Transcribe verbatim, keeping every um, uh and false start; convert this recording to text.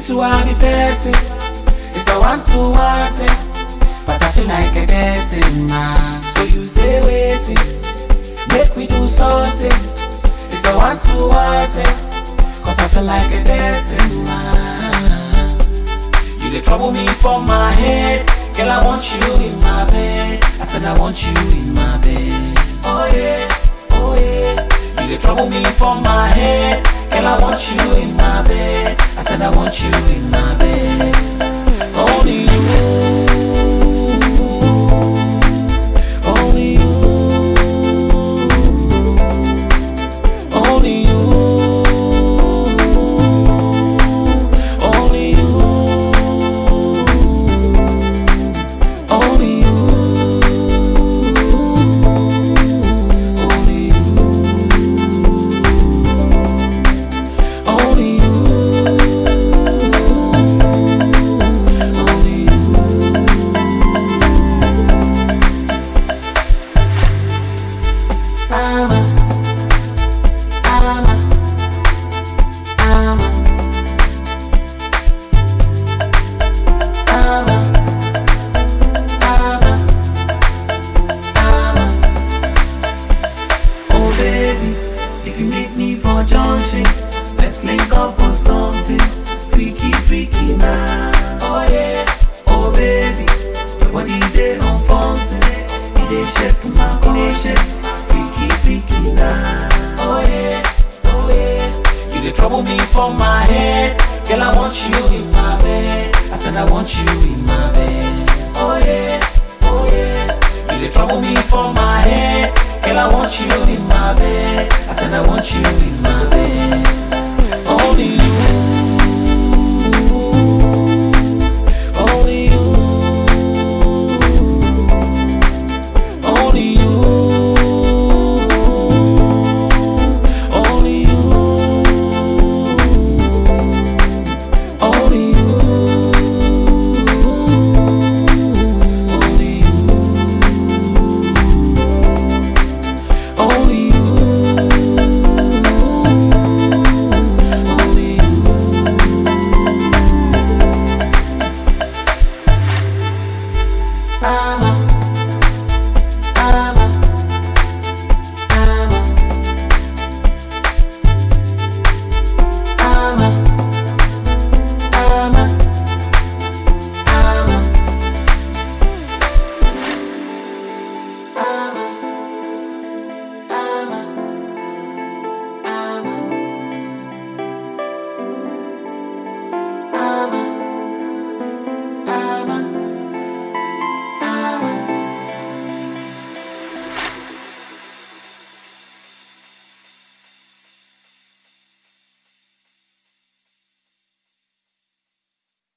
to have a person. It's a one to one thing, but I feel like a dancing man. So you say waiting, make we do something. It's a one to one thing, cause I feel like a dancing man. You dey trouble me for my head, girl I want you in my bed. I said I want you in my bed. Oh yeah, oh yeah. You dey trouble me for my head, girl I want you in my bed. I said I want you in my bed. Only you, only you, only you, only you, only you, only you. If you meet me for junction, let's link up on something freaky, freaky now. Oh yeah, oh baby, your body dey on functions, you dey shake my conscience. Freaky, freaky now. Oh yeah, oh yeah. You dey trouble me for my head, girl I want you in my bed. I said I want you in my bed. Oh yeah, oh yeah. You dey trouble me for my head, girl I want you